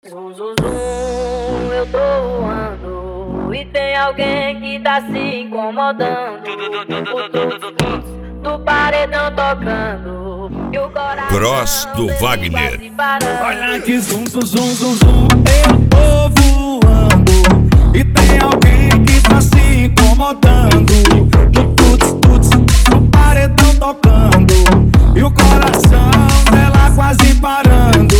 Zum, zum, zum, eu tô voando e tem alguém que tá se incomodando. O tuts, do paredão tocando e o coração Cross do Wagner. Olha que zum, zum, zum, zum, zum, eu tô voando e tem alguém que tá se incomodando. No tuts, tuts, do paredão tocando e o coração dela quase parando.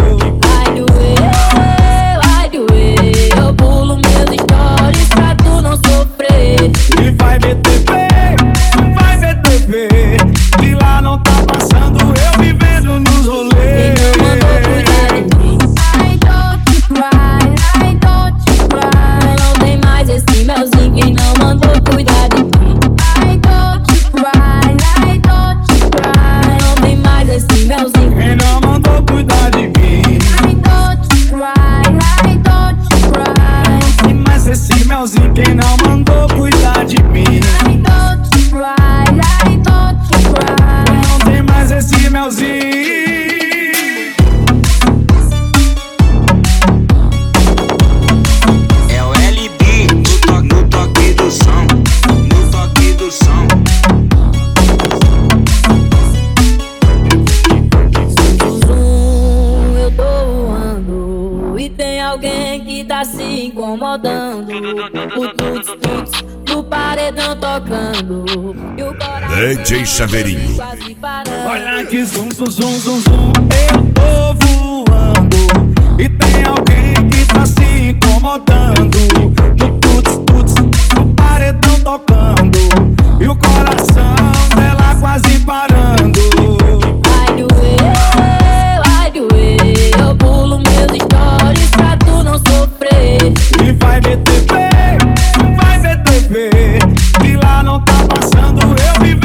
Vai doer, eu pulo meus stories pra tu não sofrer. E vai ver TV, vai ver TV, de lá não tá passando, eu vivendo nos rolês. Quem não mandou cuidar de mim? I don't cry, I don't cry. Não tem mais esse melzinho, quem não mandou cuidar de mim? I don't cry, I don't cry. Não tem mais esse melzinho, Quem não mandou cuidar de mim? I don't cry, I don't cry. E mais esse melzinho, quem não mandou cuidar de mim? I don't cry, I don't cry. Não tem mais esse melzinho. É o LB no toque do som, no toque do som. Zum, eu tô voando e tem alguém que tá se incomodando. O tuts, tuts, do paredão tocando e o coração DJ Chaveirinho. quase parando. Olha que zum, zum, zum, zum, zum, eu tô voando e tem alguém que tá se incomodando. No tuts, tuts, no paredão tocando e o coração dela quase parando. Vai doer, eu pulo meus stories pra tu não sofrer. E vai ver TV, vai ver TV, de lá não tá passando, eu vivo